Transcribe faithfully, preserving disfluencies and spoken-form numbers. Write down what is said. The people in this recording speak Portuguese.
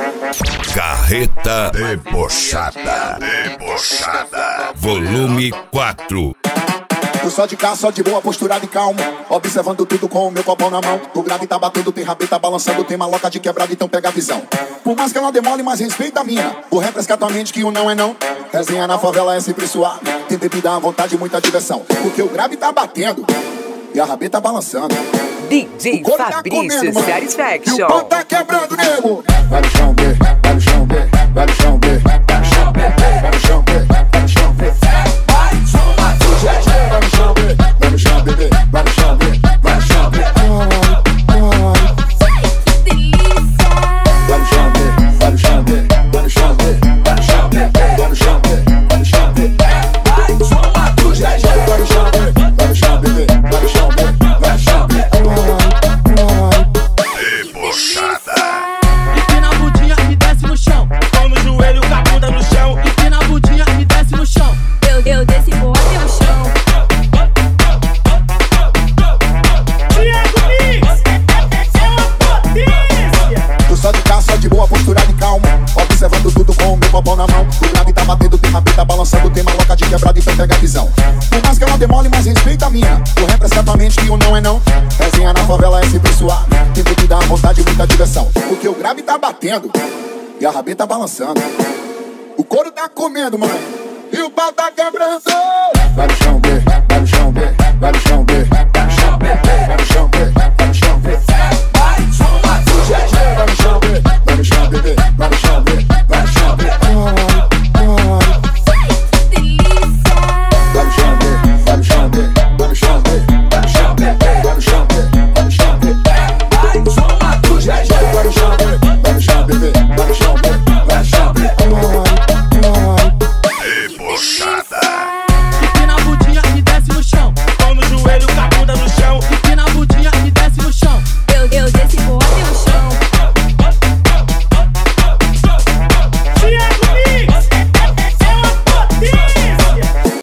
Carreta Debochada. Debochada. Volume quatro. Eu só de cá, só de boa, posturado e calmo, observando tudo com o meu copão na mão. O grave tá batendo, tem rabeta balançando, tem maloca de quebrada, então pega a visão. Por mais que ela demole, mas respeita a mina. Vou refrescar tua mente que o não é não. Resenha na favela é sempre suave, tem bebida à vontade e muita diversão. Porque o grave tá batendo e a rabeta balançando. D J Fabrício tá Satisfaction. E o pau tá quebrando, nego. Vai no chão, B, vai no chão, B, vai no chão, B, vai no chão, B, vai no chão, B, vai no chão, B. Vai no chão, B, vai no chão, bebê, vai no chão, B, vai no chão, B. Vai no chão, B, vai no chão, B, vai no chão, B, vai no chão, B, vai no chão, B, vai no chão, B. Vai no chão, B, vai no chão, bebê, vai no chão, B, vai no chão, B. Debochada. Empina a bundinha e desce no chão. Põe no joelho com a bunda no chão. Empina a bundinha e desce no chão. Eu, eu desci com até o chão. Thiago Mix é uma potência. Tô só de cá, só de boa, posturado e calmo, observando tudo com o meu copão na mão. O grave tá batendo, tem rabeta balançando, tem maloca de quebrada, então pega a visão. Por mais que ela demole, mas respeita a mina. Vou refrescar tua mente que o não é não. Resenha na favela é sempre suave, tem bebida à vontade e muita diversão. Porque o grave tá batendo e a rabeta balançando. O couro tá comendo, mãe, e o pau tá quebrando. Vai no chão, B, vai no chão, B, vai no chão, B, vai no chão, B, vai no chão, B,